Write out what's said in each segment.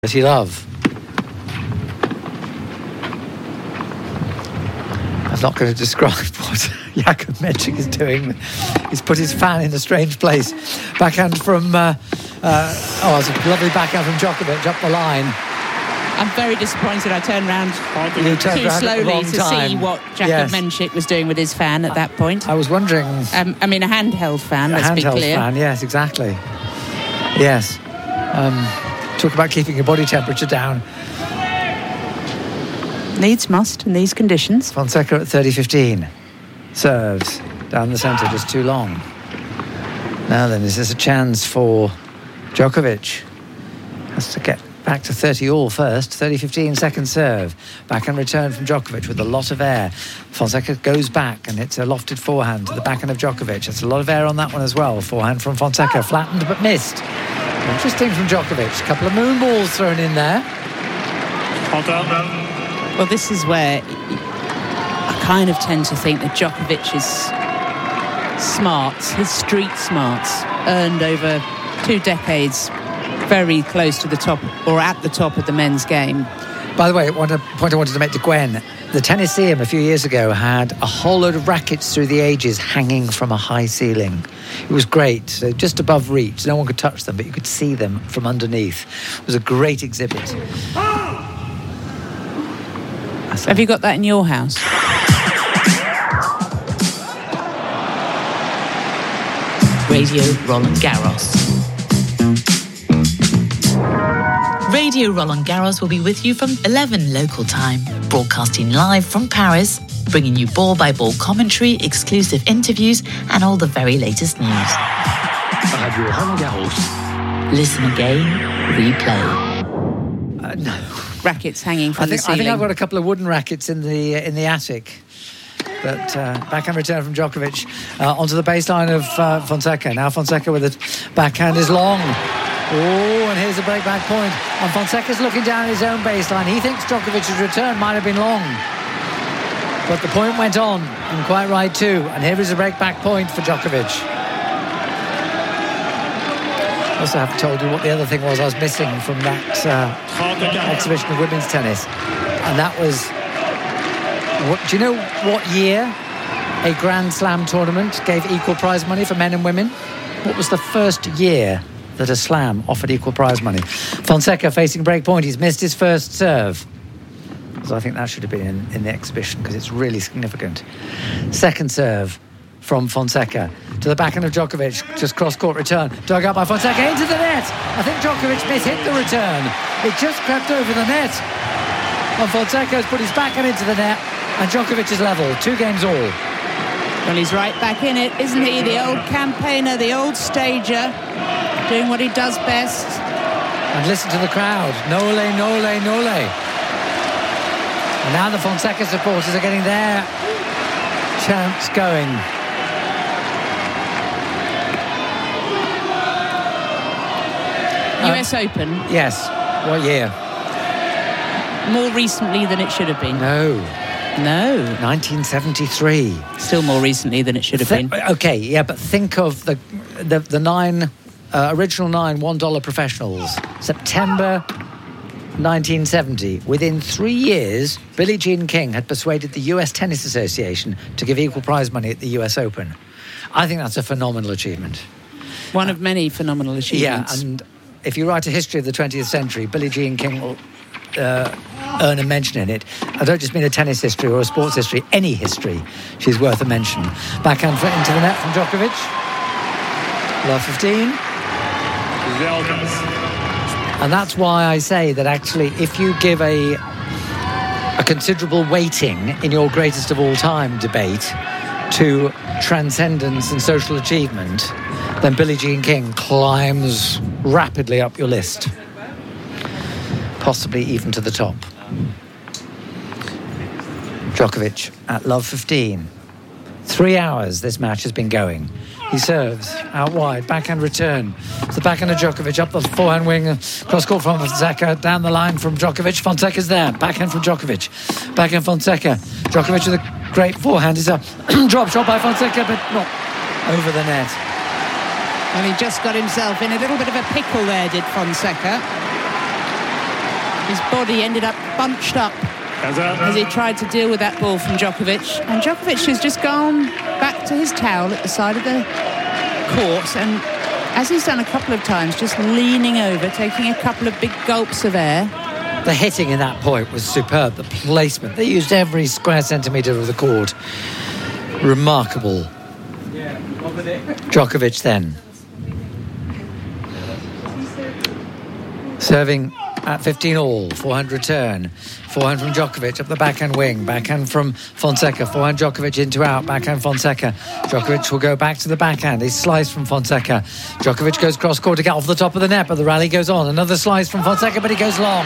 Dirty Love. I'm not going to describe what Jakub Mensik is doing. He's put his fan in a strange place. Backhand from it's a lovely backhand from Djokovic up the line. I'm very disappointed. I turned around too slowly to see what Jakub Mensik was doing with his fan at that point. I was wondering... a handheld fan, let's be clear. A handheld fan, yes, exactly. Yes. Talk about keeping your body temperature down. Needs must in these conditions. Fonseca at 30-15. Serves down the centre, just too long. Now then, is this a chance for Djokovic? Has to get back to 30-all first. 30-15, second serve. Backhand return from Djokovic with a lot of air. Fonseca goes back and it's a lofted forehand to the backhand of Djokovic. It's a lot of air on that one as well. Forehand from Fonseca, flattened but missed. Interesting from Djokovic. A couple of moon balls thrown in there. Well, this is where I kind of tend to think that Djokovic's smarts, his street smarts, earned over 2 decades very close to the top, or at the top of the men's game. By the way, one point I wanted to make to Gwen, the Tennisseum a few years ago had a whole load of rackets through the ages hanging from a high ceiling. It was great, so just above reach. No one could touch them, but you could see them from underneath. It was a great exhibit. Have you got that in your house? Radio Roland Garros. Radio Roland Garros will be with you from 11 local time, broadcasting live from Paris, bringing you ball-by-ball commentary, exclusive interviews, and all the very latest news. Radio Roland Garros. Listen again, replay. No. Rackets hanging from the ceiling. I think I've got a couple of wooden rackets in the attic. But backhand return from Djokovic onto the baseline of Fonseca. Now Fonseca with a backhand is long. Oh, and here's a break back point. And Fonseca's looking down his own baseline. He thinks Djokovic's return might have been long. But the point went on, and quite right too. And here is a break back point for Djokovic. I also haven't told you what the other thing was I was missing from that exhibition of women's tennis. And that was... do you know what year a Grand Slam tournament gave equal prize money for men and women? What was the first year that a slam offered equal prize money? Fonseca facing break point. He's missed his first serve. So I think that should have been in the exhibition because it's really significant. Second serve from Fonseca to the backhand of Djokovic. Just cross-court return. Dug up by Fonseca into the net. I think Djokovic mishit the return. It just crept over the net. And Fonseca has put his backhand into the net. And Djokovic is level. 2 games all. Well, he's right back in it, isn't he? The old campaigner, the old stager, doing what he does best. And listen to the crowd. Nole, nole, nole. And now the Fonseca supporters are getting their chants going. US Open? Yes. What year? More recently than it should have been. No. 1973. Still more recently than it should have been. Okay, yeah, but think of the original 9 $1 professionals. September 1970. Within 3 years, Billie Jean King had persuaded the US Tennis Association to give equal prize money at the US Open. I think that's a phenomenal achievement. One of many phenomenal achievements. Yeah, and if you write a history of the 20th century, Billie Jean King will earn a mention in it. I don't just mean a tennis history or a sports history, any history. She's worth a mention. Backhand into the net from Djokovic. Love 15. And that's why I say that actually if you give a considerable weighting in your greatest of all time debate to transcendence and social achievement, then Billie Jean King climbs rapidly up your list. Possibly even to the top. Djokovic at love 15. 3 hours this match has been going. He serves out wide, backhand return. It's the backhand of Djokovic up the forehand wing, cross-court from Fonseca, down the line from Djokovic. Fonseca's there, backhand from Djokovic. Backhand Fonseca. Djokovic with a great forehand. Is a drop shot by Fonseca, but not over the net. Well, he just got himself in a little bit of a pickle there, did Fonseca. His body ended up bunched up as he tried to deal with that ball from Djokovic. And Djokovic has just gone back to his towel at the side of the court, and as he's done a couple of times, just leaning over, taking a couple of big gulps of air. The hitting in that point was superb. The placement. They used every square centimetre of the court. Remarkable. Djokovic then. Serving at 15-all. Forehand return. Forehand from Djokovic up the backhand wing. Backhand from Fonseca. Forehand Djokovic into out. Backhand Fonseca. Djokovic will go back to the backhand. He's sliced from Fonseca. Djokovic goes cross-court to get off the top of the net, but the rally goes on. Another slice from Fonseca, but he goes long.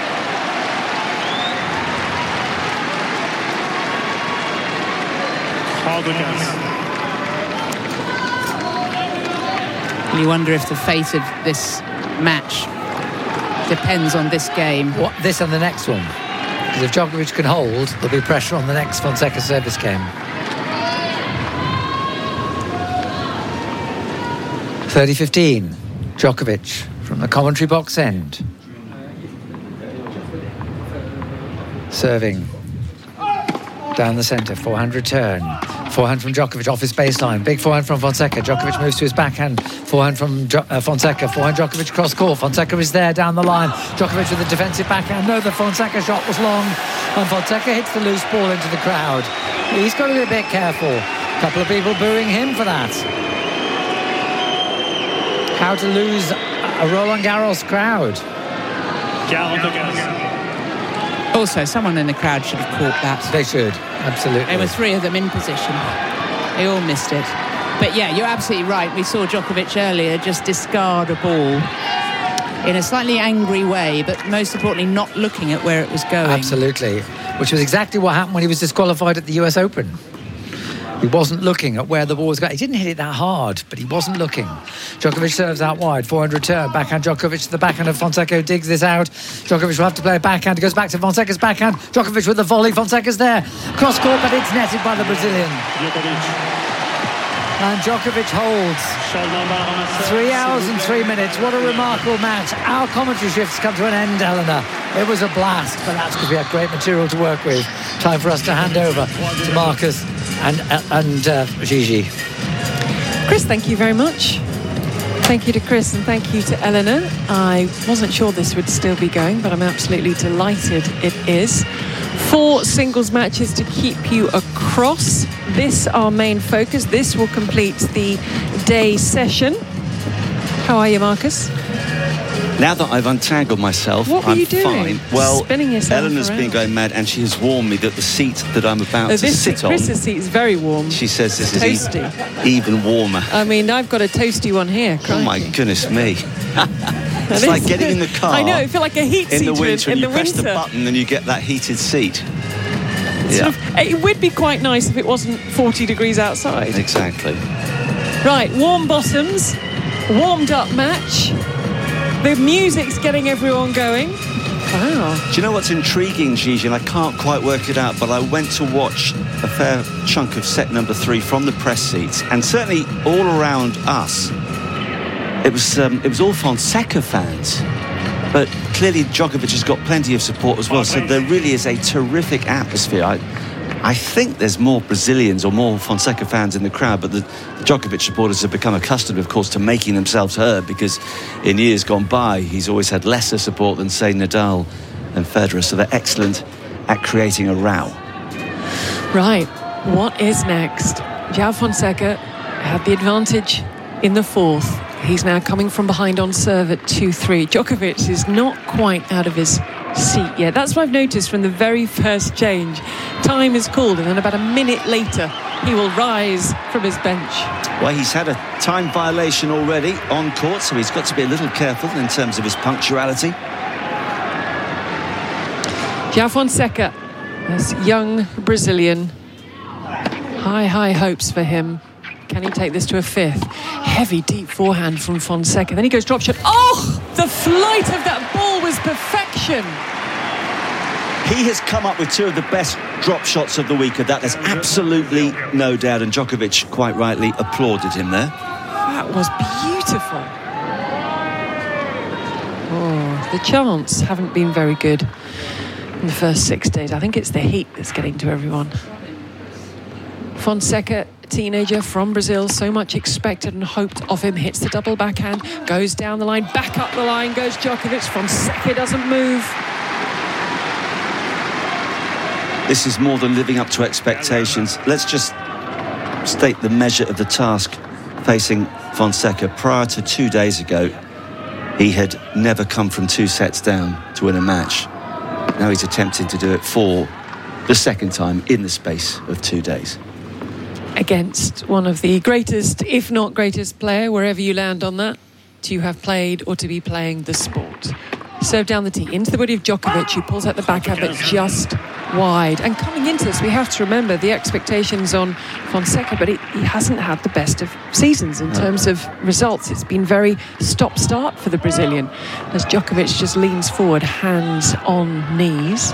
You wonder if the fate of this match depends on this game. What, this and the next one? Because if Djokovic can hold, there'll be pressure on the next Fonseca service game. 30-15. Djokovic from the commentary box end. Serving down the centre. Forehand return. Forehand from Djokovic off his baseline. Big forehand from Fonseca. Djokovic moves to his backhand. Forehand from Fonseca. Forehand Djokovic cross court. Fonseca is there down the line. Djokovic with a defensive backhand. No, the Fonseca shot was long. And Fonseca hits the loose ball into the crowd. He's got to be a bit careful. A couple of people booing him for that. How to lose a Roland Garros crowd. Also, someone in the crowd should have caught that. They should, absolutely. There were three of them in position. They all missed it. But yeah, you're absolutely right. We saw Djokovic earlier just discard a ball in a slightly angry way, but most importantly, not looking at where it was going. Absolutely. Which was exactly what happened when he was disqualified at the US Open. He wasn't looking at where the ball was going. He didn't hit it that hard, but he wasn't looking. Djokovic serves out wide. Forehand return. Backhand Djokovic to the backhand of Fonseca, who digs this out. Djokovic will have to play a backhand. He goes back to Fonseca's backhand. Djokovic with the volley. Fonseca's there. Cross court, but it's netted by the Brazilian. And Djokovic holds. 3 hours and 3 minutes. What a remarkable match. Our commentary shifts come to an end, Eleanor. It was a blast, but that's because we had great material to work with. Time for us to hand over to Marcus and Gigi. Chris, thank you very much. Thank you to Chris and thank you to Eleanor. I wasn't sure this would still be going, but I'm absolutely delighted it is. 4 singles matches to keep you across. This our main focus. This will complete the day session. How are you, Marcus? Now that I've untangled myself, what were you doing? Fine. Well, spinning yourself Eleanor's around. been going mad, and she has warned me that the seat that I'm about to sit on... Chris's seat is very warm. She says this is even warmer. I mean, I've got a toasty one here. Crikey. Oh, my goodness me. It's like getting in the car. I know, it feels like a heat seat in the winter. in And the you press winter. the button and you get that heated seat. Sort of, it would be quite nice if it wasn't 40 degrees outside. Exactly. Right, warm bottoms, warmed up match. The music's getting everyone going. Wow. Do you know what's intriguing, Gigi? And I can't quite work it out, but I went to watch a fair chunk of set number 3 from the press seats, and certainly all around us, it was all Fonseca fans. But clearly Djokovic has got plenty of support as well, so there really is a terrific atmosphere. I think there's more Brazilians or more Fonseca fans in the crowd, but the Djokovic supporters have become accustomed, of course, to making themselves heard, because in years gone by, he's always had lesser support than, say, Nadal and Federer, so they're excellent at creating a row. Right, what is next? João Fonseca had the advantage in the 4th. He's now coming from behind on serve at 2-3. Djokovic is not quite out of his seat yet. That's what I've noticed from the very first change. Time is called, and then about a minute later, he will rise from his bench. Well, he's had a time violation already on court, so he's got to be a little careful in terms of his punctuality. João Fonseca, this young Brazilian. High hopes for him. Can he take this to a 5th? Heavy, deep forehand from Fonseca. Then he goes drop shot. Oh, the flight of that ball was perfection. He has come up with 2 of the best drop shots of the week. Of that, there's absolutely no doubt. And Djokovic, quite rightly, applauded him there. That was beautiful. Oh, the chants haven't been very good in the first 6 days. I think it's the heat that's getting to everyone. Fonseca, a teenager from Brazil, so much expected and hoped of him, hits the double backhand, goes down the line, back up the line goes Djokovic. Fonseca doesn't move. This is more than living up to expectations. Let's just state the measure of the task facing Fonseca. Prior to 2 days ago, he had never come from 2 sets down to win a match. Now he's attempting to do it for the second time in the space of 2 days. Against one of the greatest, if not greatest player, wherever you land on that, to have played or to be playing the sport. Serve down the tee, into the body of Djokovic, who pulls out the backhand, but just wide. And coming into this, we have to remember the expectations on Fonseca, but he hasn't had the best of seasons in terms of results. It's been very stop-start for the Brazilian, as Djokovic just leans forward, hands on knees.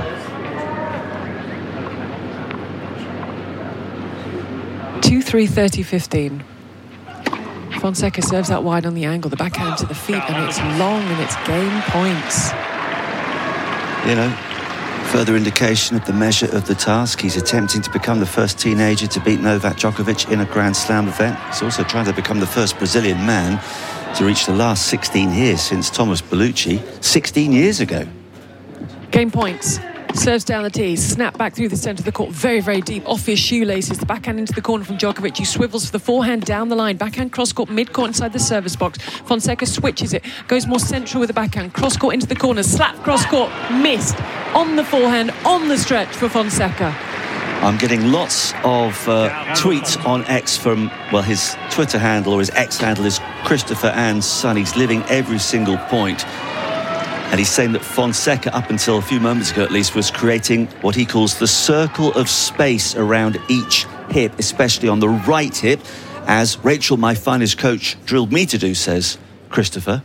2-3, 30-15. Fonseca serves out wide on the angle, the backhand to the feet, and it's long and it's game points. You know, further indication of the measure of the task. He's attempting to become the first teenager to beat Novak Djokovic in a Grand Slam event. He's also trying to become the first Brazilian man to reach the last 16 years since Thomas Bellucci 16 years ago. Game points. Serves down the tee, snap back through the centre of the court, very, very deep, off his shoelaces. The backhand into the corner from Djokovic. He swivels for the forehand down the line. Backhand cross-court, mid-court inside the service box. Fonseca switches it, goes more central with the backhand. Cross-court into the corner, slap cross-court, missed. On the forehand, on the stretch for Fonseca. I'm getting lots of tweets on X from, well, his Twitter handle or his X handle is Christopher and Son. He's living every single point. And he's saying that Fonseca, up until a few moments ago at least, was creating what he calls the circle of space around each hip, especially on the right hip, as Rachel, my finest coach, drilled me to do, says Christopher.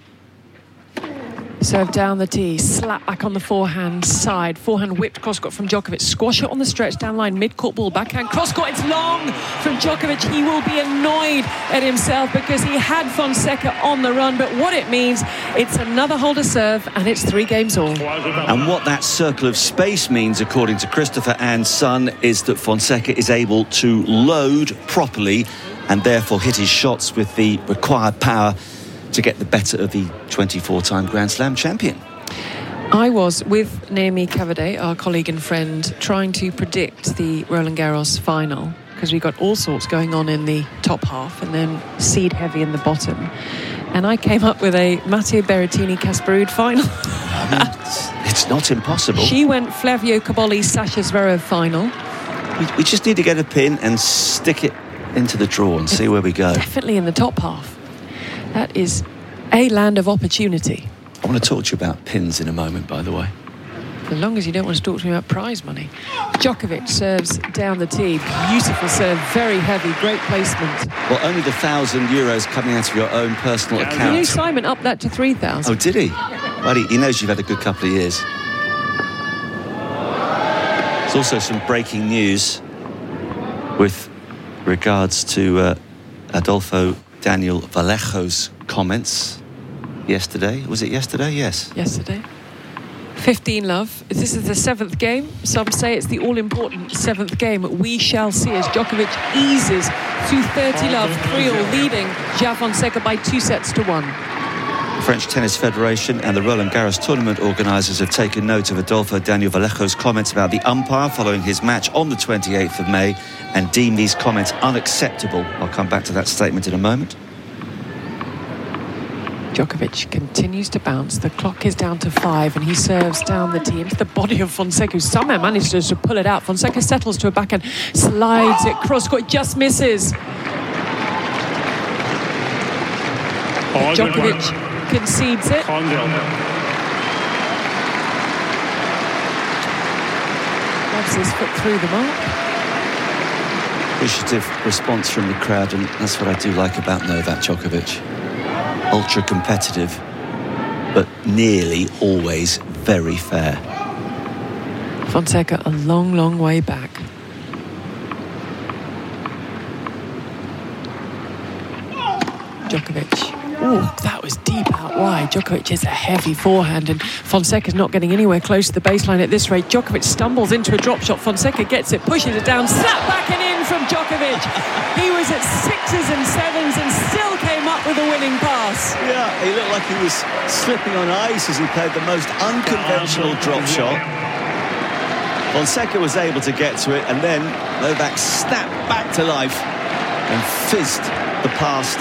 Serve down the tee, slap back on the forehand side. Forehand whipped cross-court from Djokovic. Squash it on the stretch, down line, mid-court ball, backhand cross-court. It's long from Djokovic. He will be annoyed at himself because he had Fonseca on the run. But what it means, it's another hole to serve, and it's 3 games all. And what that circle of space means, according to Christopher and Son, is that Fonseca is able to load properly and therefore hit his shots with the required power to get the better of the 24-time Grand Slam champion. I was with Naomi Cavaday, our colleague and friend, trying to predict the Roland Garros final, because we got all sorts going on in the top half and then seed heavy in the bottom. And I came up with a Matteo Berrettini-Casper Ruud final. It's not impossible. She went Flavio Cobolli-Sasha Zverev final. We just need to get a pin and stick it into the draw and see where we go. Definitely in the top half. That is a land of opportunity. I want to talk to you about pins in a moment, by the way. As long as you don't want to talk to me about prize money. Djokovic serves down the tee. Beautiful serve, very heavy, great placement. Well, only the €1,000 coming out of your own personal account. You know, Simon upped that to 3,000. Oh, did he? Well, he knows you've had a good couple of years. There's also some breaking news with regards to Adolfo Daniel Vallejo's comments yesterday. Was it yesterday? Yes. Yesterday. 15 love. This is the 7th game. Some say it's the all-important 7th game. We shall see as Djokovic eases to 30 love, 3-all, leading João Fonseca by 2-1. The French Tennis Federation and the Roland Garros tournament organisers have taken note of Adolfo Daniel Vallejo's comments about the umpire following his match on the 28th of May and deem these comments unacceptable. I'll come back to that statement in a moment. Djokovic continues to bounce. The clock is down to 5 and he serves down the tee into the body of Fonseca, who somehow manages to pull it out. Fonseca settles to a backhand, slides it cross-court, just misses. Djokovic concedes it. Loves his foot through the mark. Appreciative response from the crowd, and that's what I do like about Novak Djokovic. Ultra competitive, but nearly always very fair. Fonseca a long, long way back. Djokovic Oh, that was deep out wide. Djokovic is a heavy forehand, and Fonseca's not getting anywhere close to the baseline at this rate. Djokovic stumbles into a drop shot. Fonseca gets it, pushes it down, slap back and in from Djokovic. He was at 6s and 7s and still came up with a winning pass. Yeah, he looked like he was slipping on ice as he played the most unconventional drop shot. Fonseca was able to get to it, and then Novak snapped back to life and fizzed the pass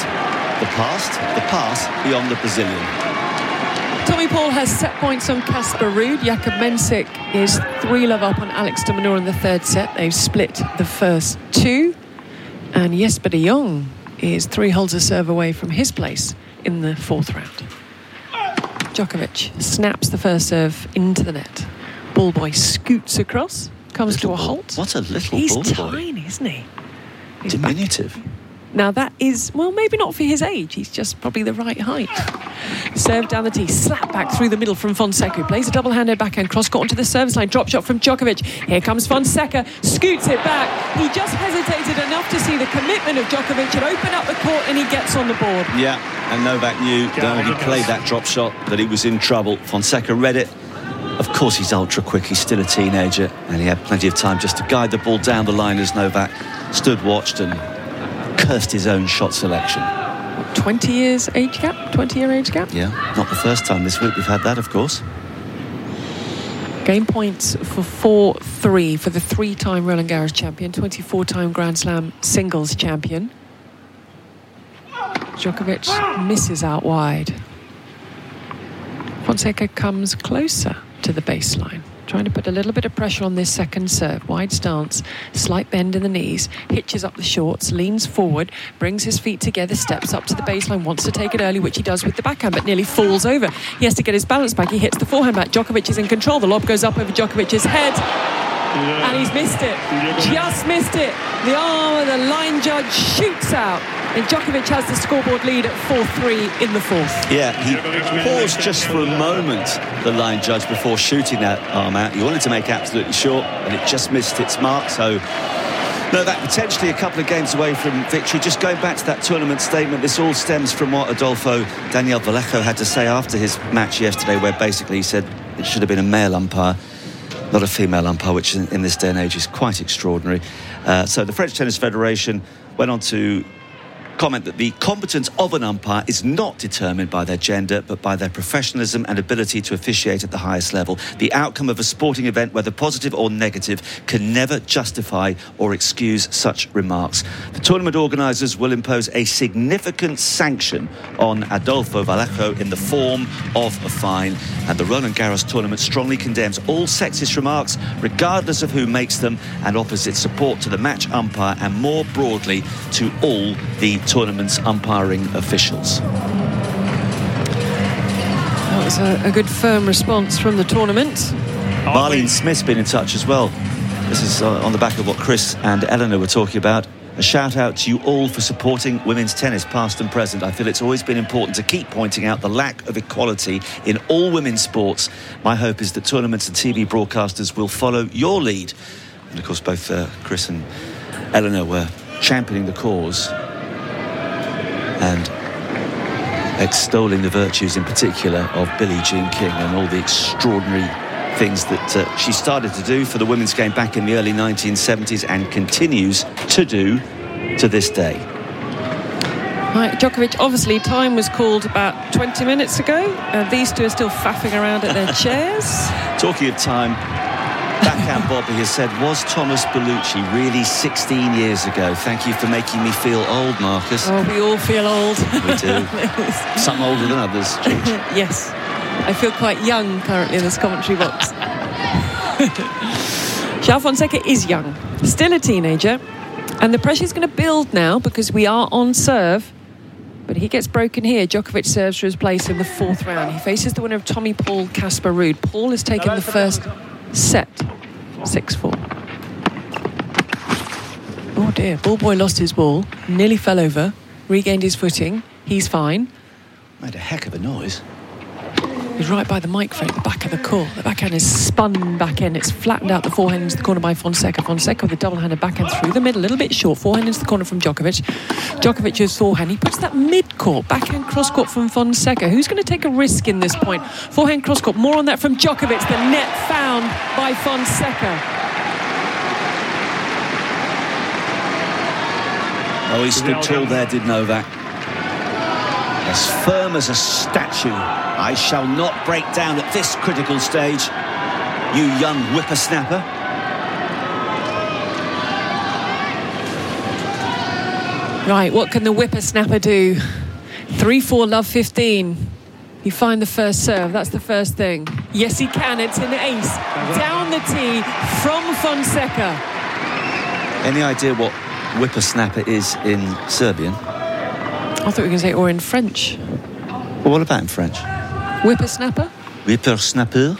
beyond the Brazilian. Tommy Paul has set points on Casper Ruud. Jakub Mensik is 3-love up on Alex de Minaur in the third set. They've split the first 2. And Jesper de Jong is 3 holes a serve away from his place in the fourth round. Djokovic snaps the first serve into the net. Ball boy scoots across, comes to a halt. What a little He's ball boy. He's tiny, isn't he? He's diminutive. Now that is, well, maybe not for his age. He's just probably the right height. Serve down the tee, slap back through the middle from Fonseca, who plays a double-handed backhand cross court onto the service line. Drop shot from Djokovic. Here comes Fonseca, scoots it back. He just hesitated enough to see the commitment of Djokovic and open up the court, and he gets on the board. Yeah, and Novak knew that when he played that drop shot that he was in trouble. Fonseca read it. Of course he's ultra quick, he's still a teenager, and he had plenty of time just to guide the ball down the line as Novak stood, watched and cursed his own shot selection. 20 years age gap? 20-year age gap? Yeah, not the first time this week we've had that, of course. Game points for 4-3 for the 3-time Roland Garros champion, 24-time Grand Slam singles champion. Djokovic misses out wide. Fonseca comes closer to the baseline, trying to put a little bit of pressure on this second serve. Wide stance, slight bend in the knees, hitches up the shorts, leans forward, brings his feet together, steps up to the baseline, wants to take it early, which he does with the backhand, but nearly falls over. He has to get his balance back. He hits the forehand back. Djokovic is in control. The lob goes up over Djokovic's head, and he's missed it. Just missed it. The arm of the line judge shoots out, and Djokovic has the scoreboard lead at 4-3 in the fourth. Yeah, he paused just for a moment, the line judge, before shooting that arm out. He wanted to make absolutely sure, and it just missed its mark. So Novak potentially a couple of games away from victory. Just going back to that tournament statement, this all stems from what Adolfo Daniel Vallejo had to say after his match yesterday, where basically he said it should have been a male umpire, not a female umpire, which in this day and age is quite extraordinary. So the French Tennis Federation went on to comment that the competence of an umpire is not determined by their gender, but by their professionalism and ability to officiate at the highest level. The outcome of a sporting event, whether positive or negative, can never justify or excuse such remarks. The tournament organisers will impose a significant sanction on Adolfo Vallejo in the form of a fine, and the Roland Garros tournament strongly condemns all sexist remarks, regardless of who makes them, and offers its support to the match umpire and more broadly to all the tournament's umpiring officials. That was a good firm response from the tournament. Marlene Smith's been in touch as well. This is on the back of what Chris and Eleanor were talking about. A shout out to you all for supporting women's tennis, past and present. I feel it's always been important to keep pointing out the lack of equality in all women's sports. My hope is that tournaments and TV broadcasters will follow your lead. And of course both Chris and Eleanor were championing the cause and extolling the virtues in particular of Billie Jean King and all the extraordinary things that she started to do for the women's game back in the early 1970s and continues to do to this day. Right, Djokovic, obviously time was called about 20 minutes ago. These two are still faffing around at their chairs. Talking of time, backhand Bobby has said, was Thomas Bellucci really 16 years ago? Thank you for making me feel old, Marcus. Oh, we all feel old. We do. Some older than others, George. Yes. I feel quite young currently in this commentary box. João Fonseca is young, still a teenager, and the pressure's going to build now because we are on serve. But he gets broken here. Djokovic serves for his place in the fourth round. He faces the winner of Tommy Paul, Casper Ruud. Paul has taken the first set, 6-4. Oh dear, ball boy lost his ball, nearly fell over, regained his footing. He's fine. Made a heck of a noise. He's right by the microphone at the back of the court. The backhand is spun back in. It's flattened out the forehand into the corner by Fonseca. Fonseca with a double-handed backhand through the middle, a little bit short. Forehand into the corner from Djokovic. Djokovic's forehand. He puts that mid-court, backhand cross-court from Fonseca. Who's going to take a risk in this point? Forehand cross-court. More on that from Djokovic. The net found by Fonseca. Oh, he stood tall there, did Novak. As firm as a statue. I shall not break down at this critical stage, you young whippersnapper. Right, what can the whippersnapper do? 3-4, love 15. You find the first serve, that's the first thing. Yes, he can, it's an ace. Down the tee from Fonseca. Any idea what whippersnapper is in Serbian? I thought we were going to say, or in French. Well, what about in French? Whippersnapper? Whippersnapper?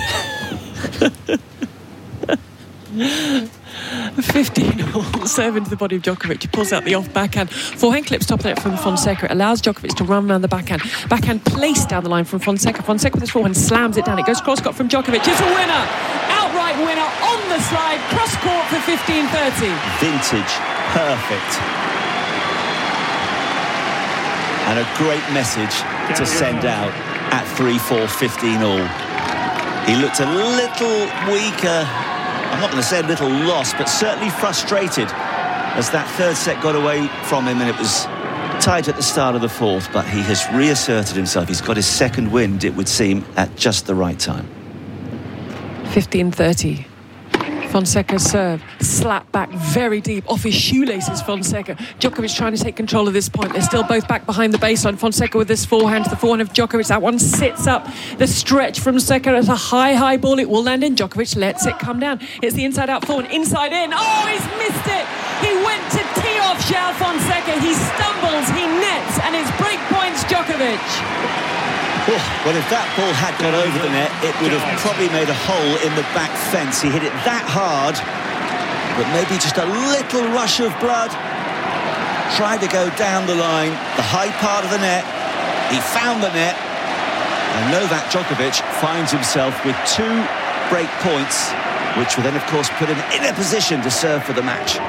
15-all serve into the body of Djokovic. He pulls out the off backhand. Forehand clips top of it from Fonseca. It allows Djokovic to run around the backhand. Backhand placed down the line from Fonseca. Fonseca with his forehand slams it down. It goes cross-court from Djokovic. It's a winner! Outright winner on the slide. Cross-court for 15-30. Vintage. Perfect. And a great message to send out at 3-4, 15-all. He looked a little weaker. I'm not going to say a little lost, but certainly frustrated as that third set got away from him, and it was tight at the start of the fourth, but he has reasserted himself. He's got his second wind, it would seem, at just the right time. 15-30. Fonseca's serve, slap back very deep off his shoelaces. Fonseca. Djokovic trying to take control of this point. They're still both back behind the baseline. Fonseca with this forehand to the forehand of Djokovic. That one sits up. The stretch from Fonseca. It's a high ball. It will land in. Djokovic lets it come down. It's the inside out forehand, inside in. Oh, he's missed it. He went to tee off João Fonseca. He stumbles, he nets, and it's break points Djokovic. Well, if that ball had got over the net, it would have probably made a hole in the back fence. He hit it that hard, but maybe just a little rush of blood. Tried to go down the line, the high part of the net. He found the net, and Novak Djokovic finds himself with 2 break points, which will then, of course, put him in a position to serve for the match.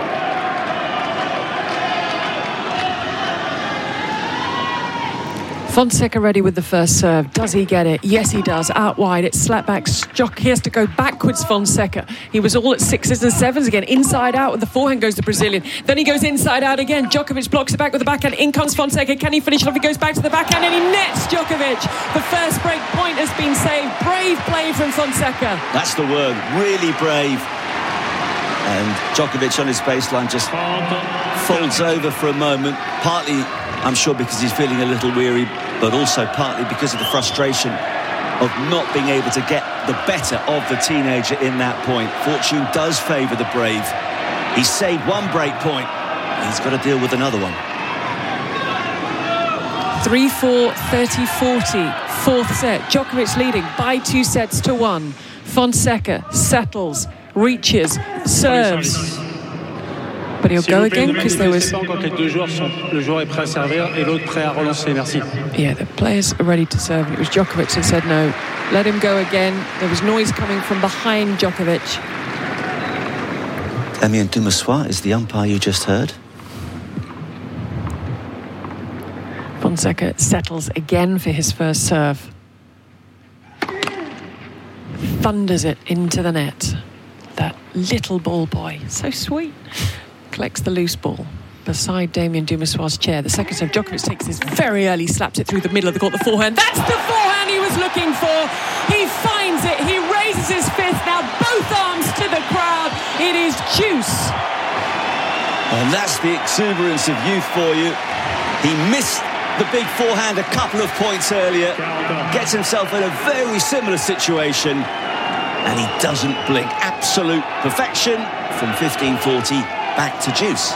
Fonseca ready with the first serve. Does he get it? Yes, he does. Out wide. It's slap back. He has to go backwards, Fonseca. He was all at 6s and 7s again. Inside out with the forehand goes the Brazilian. Then he goes inside out again. Djokovic blocks it back with the backhand. In comes Fonseca. Can he finish it off? He goes back to the backhand and he nets Djokovic. The first break point has been saved. Brave play from Fonseca. That's the word. Really brave. And Djokovic on his baseline just folds over for a moment. Partly, I'm sure, because he's feeling a little weary, but also partly because of the frustration of not being able to get the better of the teenager in that point. Fortune does favour the brave. He's saved one break point. He's got to deal with another one. 3-4, 30-40. Fourth set. Djokovic leading by 2 sets to 1. Fonseca settles, reaches, serves. But he'll go again because there was... Yeah, the players are ready to serve. It was Djokovic that said no. Let him go again. There was noise coming from behind Djokovic. Damien Dumassois is the umpire you just heard. Fonseca settles again for his first serve. Thunders it into the net. That little ball boy. So sweet. Collects the loose ball beside Damien Dumassois' chair. The second serve, Djokovic takes this very early, slaps it through the middle of the court, the forehand. That's the forehand he was looking for. He finds it. He raises his fist. Now both arms to the crowd. It is juice. And that's the exuberance of youth for you. He missed the big forehand a couple of points earlier. Gets himself in a very similar situation. And he doesn't blink. Absolute perfection from 15-40. Back to juice.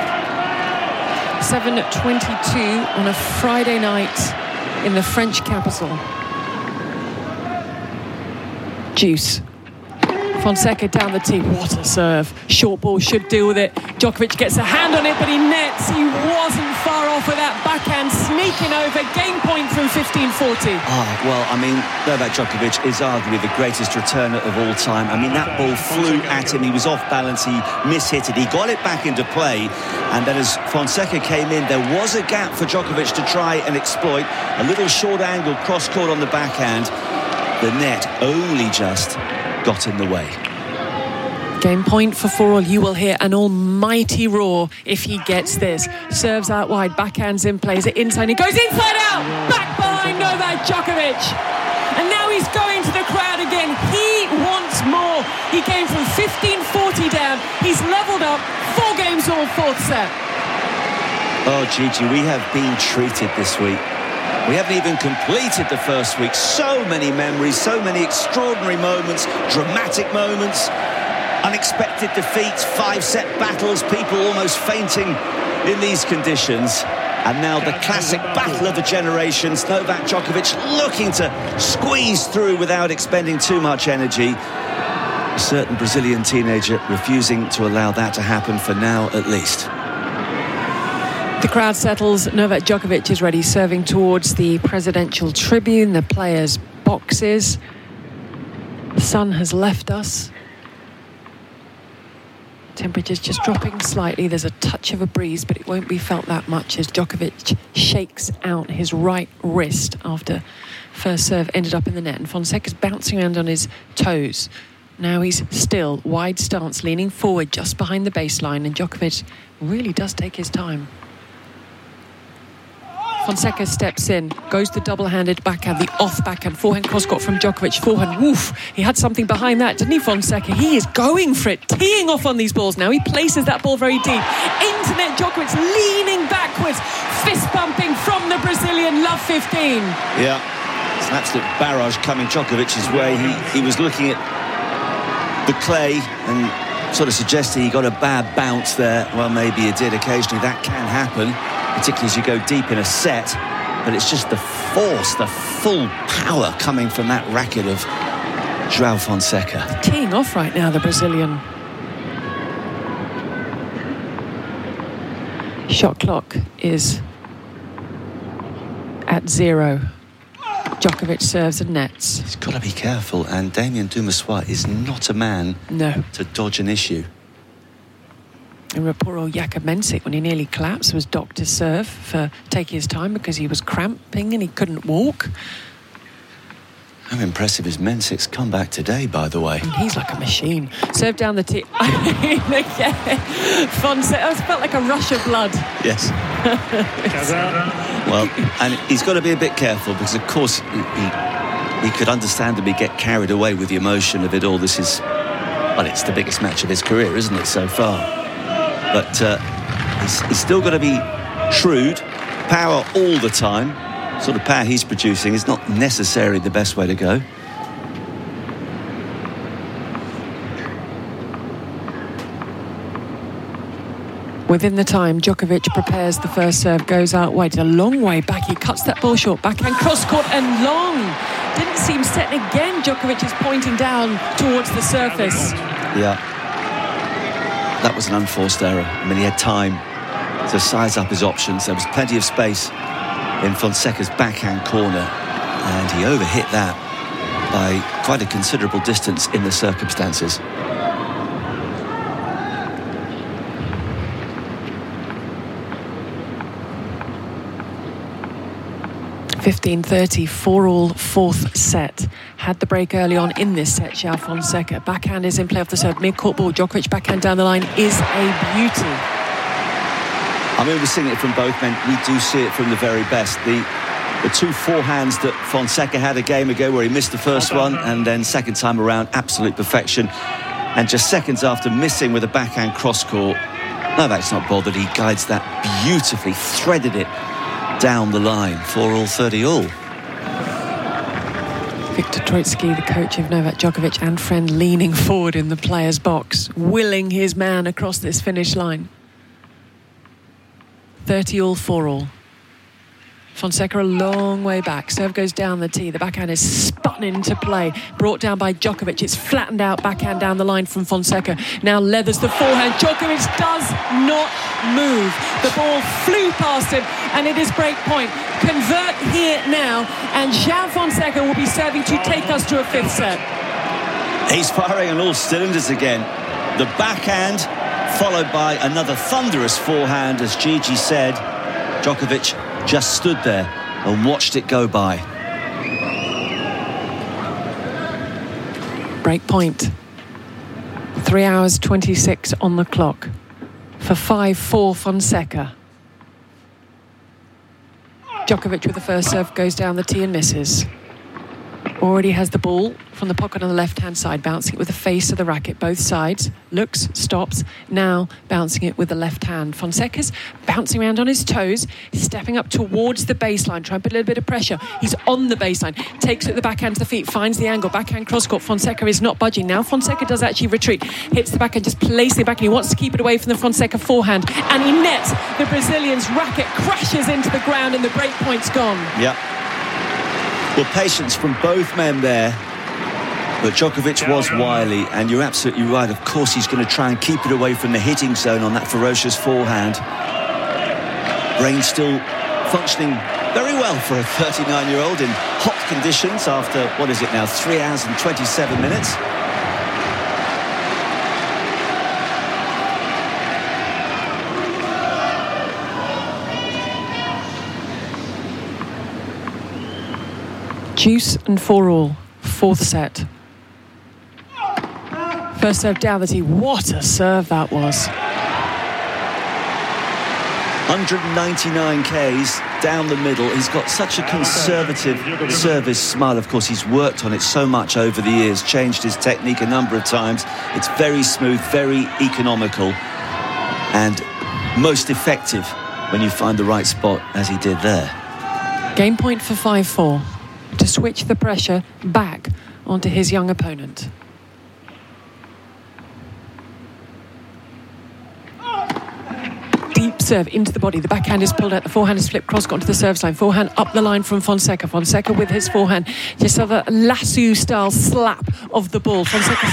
7:22 on a Friday night in the French capital. Juice. Fonseca down the tee. What a serve. Short ball should deal with it. Djokovic gets a hand on it, but he nets. He wasn't far off with that backhand sneaking over. Game point from 15-40. Well, I mean, Novak Djokovic is arguably the greatest returner of all time. I mean, that ball flew at him. He was off balance. He mishit it. He got it back into play. And then as Fonseca came in, there was a gap for Djokovic to try and exploit. A little short angle cross-court on the backhand. The net only just got in the way. Game point for 4-all. You will hear an almighty roar if he gets this. Serves out wide, backhands in, plays it inside. He goes inside out, back behind Novak Djokovic. And now he's going to the crowd again. He wants more. He came from 15-40 down. He's levelled up 4 games all, 4th set. Oh, Gigi, we have been treated this week. We haven't even completed the first week. So many memories, so many extraordinary moments, dramatic moments, unexpected defeats, 5-set battles, people almost fainting in these conditions. And now the classic battle of the generations. Novak Djokovic looking to squeeze through without expending too much energy. A certain Brazilian teenager refusing to allow that to happen for now at least. The crowd settles. Novak Djokovic is ready, serving towards the presidential tribune, the players' boxes. The sun has left us. Temperature's just dropping slightly. There's a touch of a breeze, but it won't be felt that much as Djokovic shakes out his right wrist after first serve ended up in the net. And Fonseca's bouncing around on his toes. Now he's still, wide stance, leaning forward just behind the baseline, and Djokovic really does take his time. Fonseca steps in, goes the double-handed backhand, the off backhand, forehand cross-court from Djokovic, forehand, woof. He had something behind that, didn't he, Fonseca? He is going for it, teeing off on these balls now. He places that ball very deep. Into net, Djokovic leaning backwards, fist-bumping from the Brazilian, love 15. Yeah, it's an absolute barrage coming Djokovic's way. He was looking at the clay and sort of suggesting he got a bad bounce there. Well, maybe he did occasionally. That can happen, particularly as you go deep in a set, but it's just the force, the full power coming from that racket of João Fonseca. Teeing off right now, the Brazilian. Shot clock is at 0. Djokovic serves and nets. He's got to be careful, and Damien Dumassois is not a man to dodge an issue. And poor old Jakub Mensik, when he nearly collapsed, was docked his serve for taking his time because he was cramping and he couldn't walk. How impressive is Mensik's comeback today, by the way? And he's like a machine. Serve down the tee. I mean, again, Fonseca felt like a rush of blood. Yes. Well, and he's got to be a bit careful because, of course, he could understandably get carried away with the emotion of it all. This is, well, it's the biggest match of his career, isn't it, so far? But he's still got to be shrewd, power all the time. Sort of power he's producing is not necessarily the best way to go. Within the time, Djokovic prepares the first serve, goes out wide, a long way back. He cuts that ball short, backhand cross-court and long. Didn't seem set again. Djokovic is pointing down towards the surface. Yeah. That was an unforced error. I mean, he had time to size up his options. There was plenty of space in Fonseca's backhand corner, and he overhit that by quite a considerable distance in the circumstances. (15:30) 4-all, 4th set. Had the break early on in this set, João Fonseca. Backhand is in play off the serve. Mid-court ball. Djokovic backhand down the line is a beauty. I mean, we're seeing it from both men. We do see it from the very best. The two forehands that Fonseca had a game ago where he missed the first one, and then second time around, absolute perfection. And just seconds after missing with a backhand cross-court, Novak's not bothered. He guides that beautifully, threaded it down the line. 4-all, 30-all. Viktor Troicki, the coach of Novak Djokovic and friend, leaning forward in the player's box, willing his man across this finish line. 30-all, 4-all. Fonseca a long way back. Serve goes down the tee. The backhand is spun into play. Brought down by Djokovic. It's flattened out backhand down the line from Fonseca. Now leathers the forehand. Djokovic does not move. The ball flew past him and it is break point. Convert here now and João Fonseca will be serving to take us to a fifth set. He's firing on all cylinders again. The backhand followed by another thunderous forehand, as Gigi said. Djokovic just stood there and watched it go by. Break point. 3 hours 26 on the clock for 5-4 Fonseca. Djokovic with the first serve goes down the tee and misses. Already has the ball from the pocket on the left-hand side, bouncing it with the face of the racket, both sides. Looks, stops, now bouncing it with the left hand. Fonseca's bouncing around on his toes, stepping up towards the baseline, trying to put a little bit of pressure. He's on the baseline, takes it with the backhand to the feet, finds the angle, backhand cross-court. Fonseca is not budging. Now Fonseca does actually retreat, hits the backhand, just places it back, and he wants to keep it away from the Fonseca forehand. And he nets the Brazilian's racket, crashes into the ground, and the break point's gone. Yeah. Well, patience from both men there, but Djokovic was wily, and you're absolutely right. Of course, he's going to try and keep it away from the hitting zone on that ferocious forehand. Brain still functioning very well for a 39-year-old in hot conditions after, what is it now, 3 hours and 27 minutes. Deuce and 4-all, fourth set. First serve down the tee. What a serve that was. 199 Ks down the middle. He's got such a conservative service smile. Of course, he's worked on it so much over the years, changed his technique a number of times. It's very smooth, very economical, and most effective when you find the right spot, as he did there. Game point for 5-4. To switch the pressure back onto his young opponent. Deep serve into the body. The backhand is pulled out. The forehand is flipped cross, got to the service line. Forehand up the line from Fonseca. Fonseca with his forehand. Just have a lasso-style slap of the ball. Fonseca.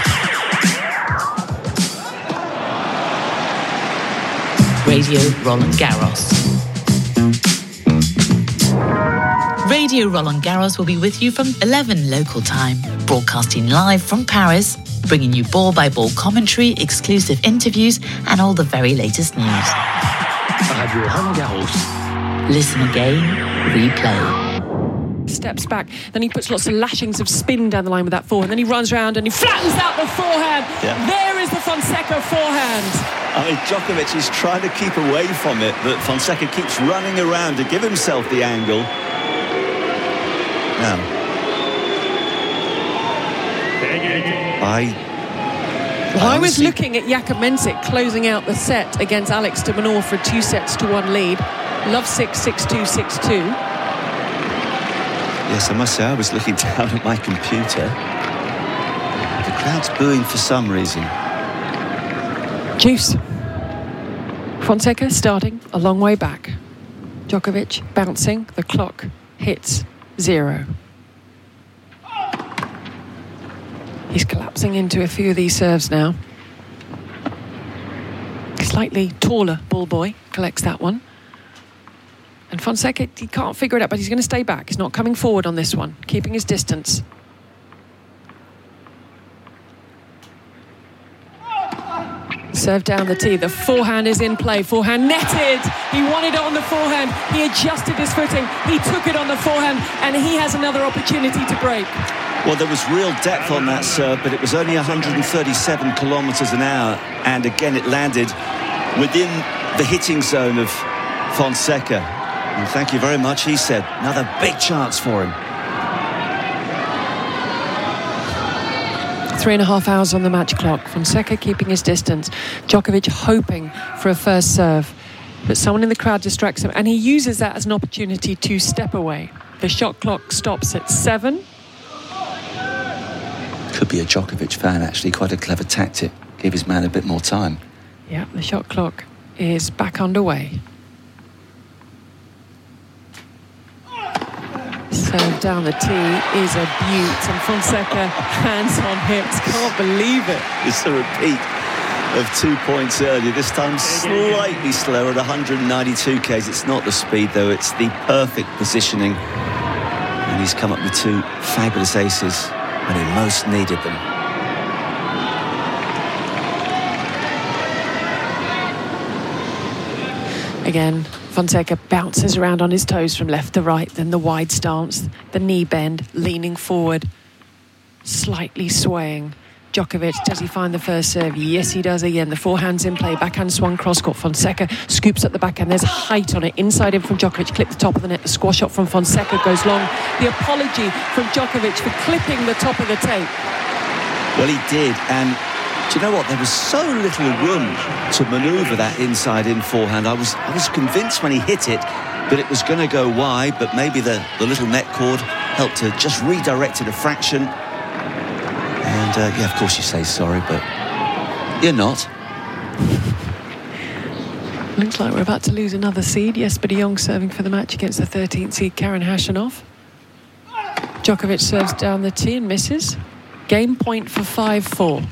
Radio Roland Garros. Radio Roland Garros will be with you from 11 local time, broadcasting live from Paris, bringing you ball-by-ball commentary, exclusive interviews, and all the very latest news. Radio Roland Garros. Listen again, replay. Steps back, then he puts lots of lashings of spin down the line with that forehand, then he runs around and he flattens out the forehand. Yeah. There is the Fonseca forehand. I mean, Djokovic is trying to keep away from it, but Fonseca keeps running around to give himself the angle. Now, I was looking at Jakub Mensik closing out the set against Alex de Minaur for a 2-1 lead. Love 6-6-2, 6-2. Yes, I must say, I was looking down at my computer. The crowd's booing for some reason. Juice. Fonseca starting a long way back. Djokovic bouncing. The clock hits 0. He's collapsing into a few of these serves now. Slightly taller ball boy collects that one. And Fonseca, he can't figure it out, but he's going to stay back. He's not coming forward on this one, keeping his distance. Serve down the tee. The forehand is in play. Forehand netted. He wanted it on the forehand. He adjusted his footing. He took it on the forehand, and he has another opportunity to break. Well, there was real depth on that serve, but it was only 137 kilometres an hour. And again, it landed within the hitting zone of Fonseca. And thank you very much, he said. Another big chance for him. 3.5 hours on the match clock. Fonseca keeping his distance. Djokovic hoping for a first serve. But someone in the crowd distracts him, and he uses that as an opportunity to step away. The shot clock stops at 7. Could be a Djokovic fan, actually. Quite a clever tactic. Give his man a bit more time. Yeah, the shot clock is back underway. Serve down the tee is a beaut, and Fonseca hands on hips, can't believe it. It's a repeat of 2 points earlier, this time slightly slower at 192 k's. It's not the speed though, it's the perfect positioning, and he's come up with 2 fabulous aces when he most needed them. Again, Fonseca bounces around on his toes from left to right, then the wide stance, the knee bend, leaning forward, slightly swaying. Djokovic, does he find the first serve? Yes, he does again. The forehand's in play, backhand swung cross-court. Fonseca scoops up the backhand. There's height on it. Inside in from Djokovic, clip the top of the net. The squash shot from Fonseca goes long. The apology from Djokovic for clipping the top of the tape. Well, he did, and do you know what? There was so little room to manoeuvre that inside-in forehand. I was convinced when he hit it that it was going to go wide, but maybe the little net cord helped to just redirect it a fraction. And, yeah, of course you say sorry, but you're not. Looks like we're about to lose another seed. Jesper de Jong serving for the match against the 13th seed, Karen Khachanov. Djokovic serves down the tee and misses. Game point for 5-4.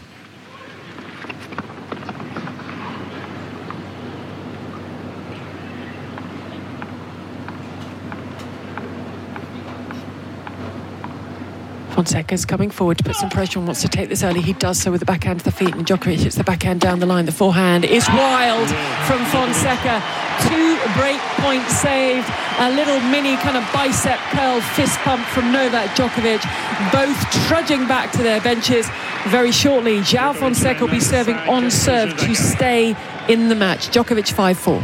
Fonseca's coming forward to put some pressure on, wants to take this early. He does so with the backhand to the feet, and Djokovic hits the backhand down the line. The forehand is wild from Fonseca. 2 break points saved. A little mini kind of bicep curl fist pump from Novak Djokovic. Both trudging back to their benches. Very shortly, João Fonseca will be serving on serve to stay in the match. Djokovic 5-4.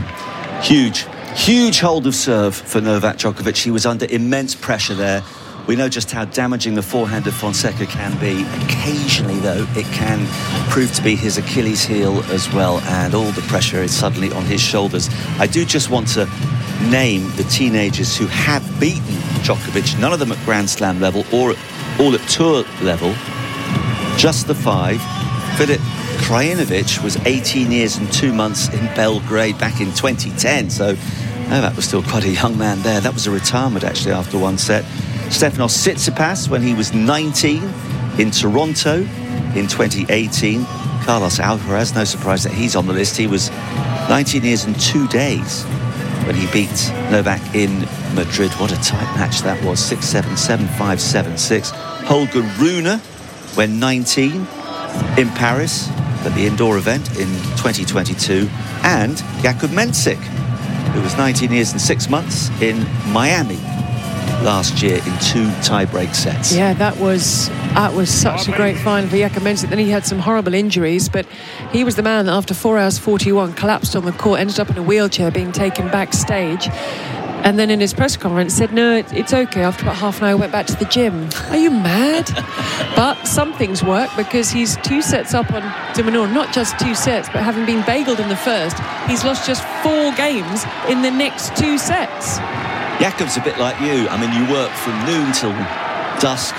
Huge hold of serve for Novak Djokovic. He was under immense pressure there. We know just how damaging the forehand of Fonseca can be. Occasionally, though, it can prove to be his Achilles heel as well, and all the pressure is suddenly on his shoulders. I do just want to name the teenagers who have beaten Djokovic, none of them at Grand Slam level or all at tour level. Just the 5. Filip Krajinovic was 18 years and 2 months in Belgrade back in 2010, so Novak was still quite a young man there. That was a retirement, actually, after one set. Stefanos Tsitsipas when he was 19 in Toronto in 2018. Carlos Alcaraz, no surprise that he's on the list. He was 19 years and 2 days when he beat Novak in Madrid. What a tight match that was. 6-7, 7-5, 7-6. Holger Rune when 19 in Paris at the indoor event in 2022. And Jakub Mensik, who was 19 years and 6 months in Miami last year in 2 tie-break sets. Yeah, that was such a great final for Jakub Mensik. Then he had some horrible injuries, but he was the man that after 4 hours 41 collapsed on the court, ended up in a wheelchair being taken backstage, and then in his press conference said, no, it's okay. After about half an hour, I went back to the gym. Are you mad? But some things work, because he's 2 sets up on de Minaur. Not just 2 sets, but having been bageled in the first, he's lost just 4 games in the next 2 sets. Jakub's a bit like you. I mean, you work from noon till dusk,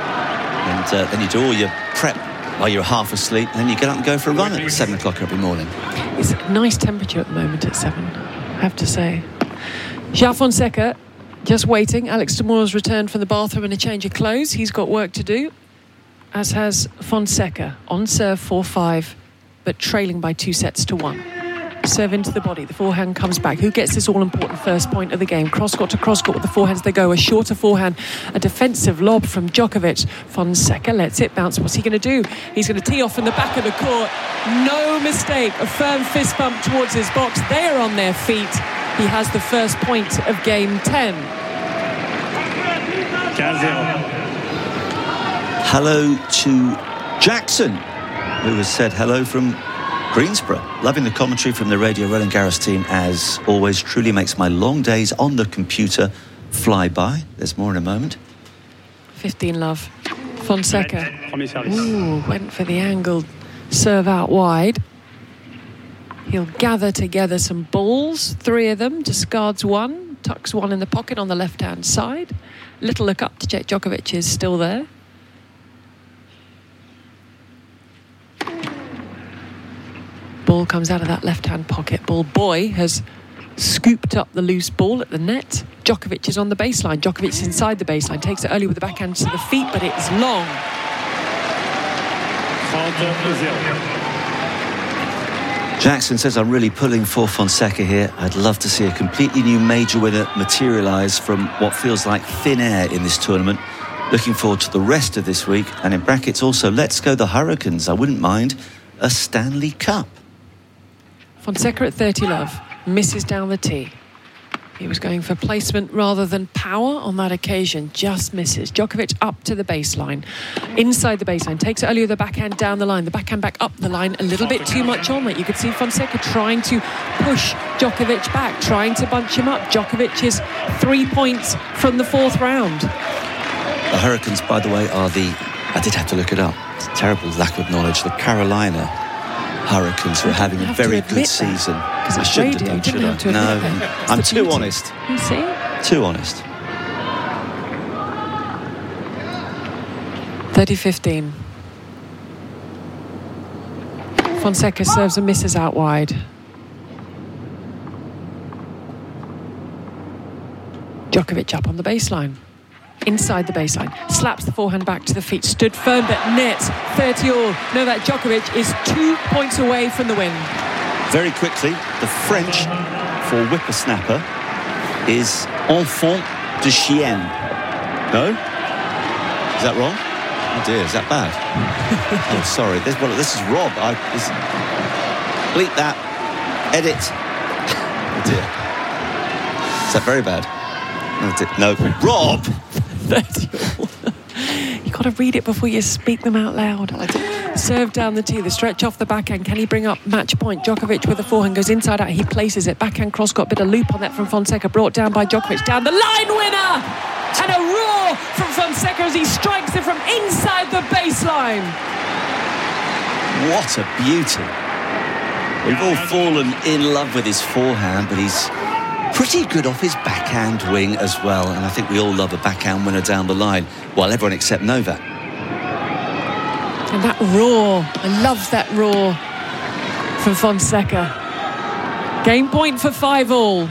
and then you do all your prep while you're half asleep, and then you get up and go for a run at 7 o'clock every morning. It's a nice temperature at the moment at 7, I have to say. João Fonseca just waiting. Alex de Moor's returned from the bathroom in a change of clothes. He's got work to do, as has Fonseca. On serve 4-5, but trailing by 2 sets to 1. Serve into the body, the forehand comes back. Who gets this all-important first point of the game? Cross-court to cross-court with the forehands they go. A shorter forehand, a defensive lob from Djokovic. Fonseca lets it bounce. What's he going to do? He's going to tee off in the back of the court. No mistake. A firm fist bump towards his box. They are on their feet. He has the first point of game 10. Hello to Jackson, who has said hello from Greensboro. Loving the commentary from the Radio Roland Garros team as always. Truly makes my long days on the computer fly by. There's more in a moment. 15 love. Fonseca. Ooh, went for the angled serve out wide. He'll gather together some balls, 3 of them, discards 1, tucks 1 in the pocket on the left-hand side. Little look up to check Djokovic is still there. Ball comes out of that left-hand pocket. Ball boy has scooped up the loose ball at the net. Djokovic is on the baseline. Djokovic is inside the baseline. Takes it early with the backhand to the feet, but it's long. Jackson says, I'm really pulling for Fonseca here. I'd love to see a completely new major winner materialise from what feels like thin air in this tournament. Looking forward to the rest of this week. And in brackets also, let's go the Hurricanes. I wouldn't mind a Stanley Cup. Fonseca at 30 love. Misses down the tee. He was going for placement rather than power on that occasion. Just misses. Djokovic up to the baseline. Inside the baseline. Takes it early with the backhand down the line. The backhand back up the line. A little bit too much on it. You could see Fonseca trying to push Djokovic back. Trying to bunch him up. Djokovic is 3 points from the fourth round. The Hurricanes, by the way, are I did have to look it up. It's a terrible lack of knowledge. The Carolina Hurricanes who are having a very good season. I shouldn't have done, should I? No, I'm too honest. You see? Too honest. 30-15. Fonseca serves and misses out wide. Djokovic up on the baseline. Inside the baseline, slaps the forehand back to the feet, stood firm but nets 30-all. Novak Djokovic is 2 points away from the win. Very quickly, the French for whippersnapper is enfant de chien. No? Is that wrong? Oh dear, is that bad? Oh, sorry. This is Rob. Bleep that. Edit. Oh dear. Is that very bad? No. Rob! 30-all. You've got to read it before you speak them out loud. Serve down the tee, the stretch off the backhand. Can he bring up match point? Djokovic with the forehand goes inside out. He places it. Backhand cross, got a bit of loop on that from Fonseca. Brought down by Djokovic. Down the line, winner! And a roar from Fonseca as he strikes it from inside the baseline. What a beauty. We've all fallen in love with his forehand, but he's pretty good off his backhand wing as well, and I think we all love a backhand winner down the line. Well, everyone except Novak. And that roar, I love that roar from Fonseca. Game point for 5-all.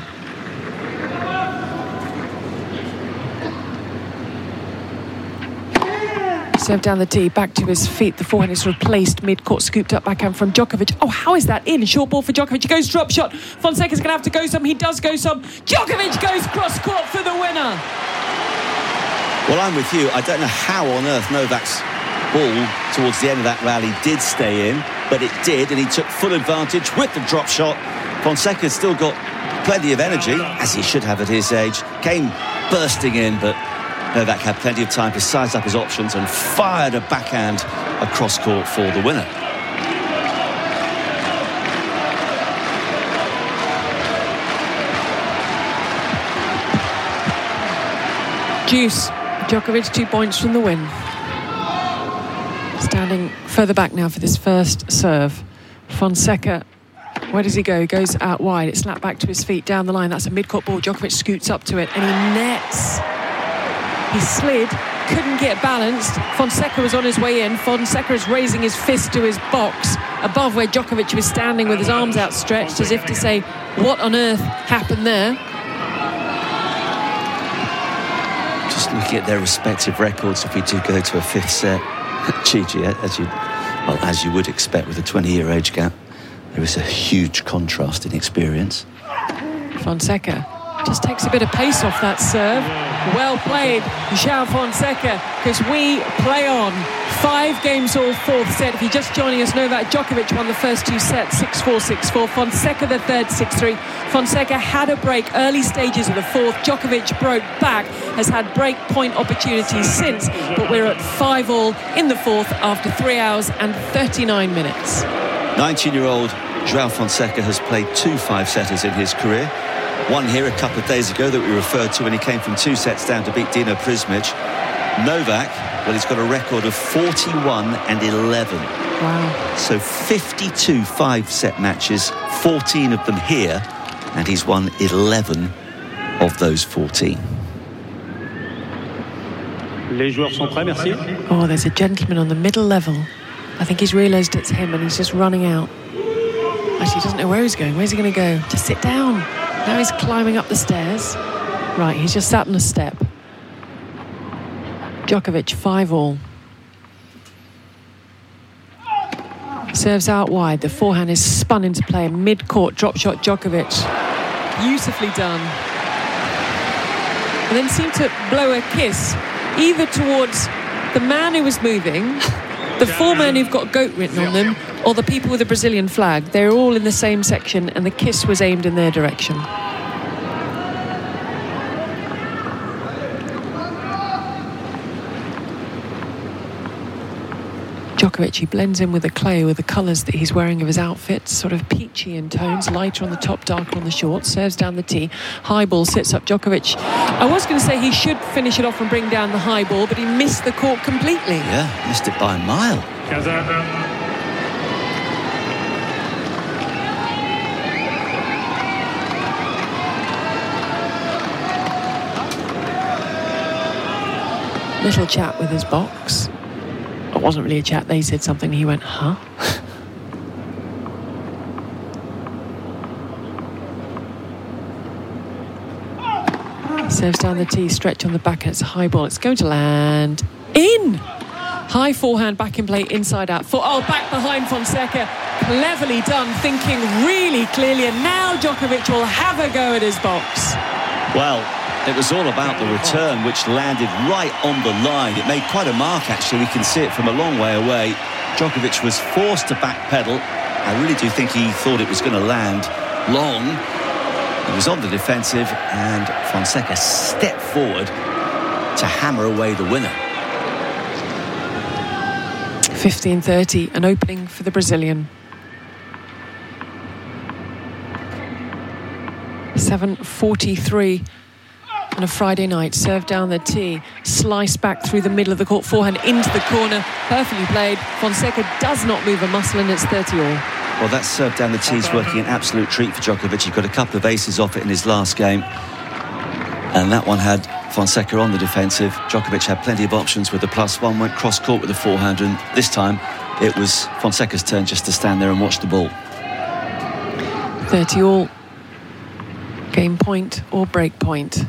Serve down the tee, back to his feet. The forehand is sort of placed mid-court, scooped up backhand from Djokovic. Oh, how is that in? Short ball for Djokovic. He goes drop shot. Fonseca's going to have to go some. He does go some. Djokovic goes cross-court for the winner. Well, I'm with you. I don't know how on earth Novak's ball towards the end of that rally did stay in, but it did, and he took full advantage with the drop shot. Fonseca's still got plenty of energy, as he should have at his age. Came bursting in, but Novak had plenty of time to size up his options and fired a backhand across court for the winner. Deuce. Djokovic 2 points from the win. Standing further back now for this first serve. Fonseca, where does he go? He goes out wide. It's slapped back to his feet down the line. That's a mid-court ball. Djokovic scoots up to it and he nets. He slid, couldn't get balanced. Fonseca was on his way in. Fonseca is raising his fist to his box above where Djokovic was standing with his arms outstretched as if to say, what on earth happened there? Just looking at their respective records, if we do go to a fifth set, Gigi, as you would expect with a 20-year age gap, there is a huge contrast in experience. Fonseca just takes a bit of pace off that serve. Well played, João Fonseca, because we play on. 5 games all fourth set. If you're just joining us, Novak Djokovic won the first 2 sets, 6-4, 6-4. Fonseca the third, 6-3. Fonseca had a break early stages of the fourth. Djokovic broke back, has had break point opportunities since, but we're at 5-all in the fourth after 3 hours and 39 minutes. 19-year-old João Fonseca has played 2 5-setters in his career. One here a couple of days ago that we referred to when he came from 2 sets down to beat Dino Prismic. Novak, well, he's got a record of 41 and 11. Wow. So 52 5-set matches, 14 of them here, and he's won 11 of those 14. Les joueurs sont prêts, merci. Oh, there's a gentleman on the middle level. I think he's realised it's him and he's just running out. Actually, he doesn't know where he's going. Where's he going to go? Just sit down. Now he's climbing up the stairs. Right, he's just sat on a step. Djokovic 5-all. Serves out wide. The forehand is spun into play. Mid-court drop shot Djokovic. Beautifully done. And then seemed to blow a kiss either towards the man who was moving, the four men who've got goat written on them, or the people with the Brazilian flag. They're all in the same section and the kiss was aimed in their direction. Djokovic, he blends in with the clay with the colours that he's wearing of his outfit, sort of peachy in tones, lighter on the top, darker on the shorts, serves down the tee, high ball, sits up Djokovic. I was going to say he should finish it off and bring down the high ball, but he missed the court completely. Yeah, missed it by a mile. Little chat with his box. It wasn't really a chat, they said something, he went, huh? Serves down the tee, stretch on the back, and it's a high ball. It's going to land in! High forehand, back in play, inside out. Back behind Fonseca. Cleverly done, thinking really clearly, and now Djokovic will have a go at his box. Well, it was all about the return, which landed right on the line. It made quite a mark, actually. We can see it from a long way away. Djokovic was forced to backpedal. I really do think he thought it was going to land long. He was on the defensive, and Fonseca stepped forward to hammer away the winner. 15:30, an opening for the Brazilian. 7:43 on a Friday night. Serve down the tee, slice back through the middle of the court, forehand into the corner, perfectly played. Fonseca does not move a muscle, and it's 30-all. Well, that serve down the tee is working an absolute treat for Djokovic. He got a couple of aces off it in his last game, and that one had Fonseca on the defensive. Djokovic had plenty of options with the +1, went cross-court with the forehand, and this time it was Fonseca's turn just to stand there and watch the ball. 30-all. Game point or break point.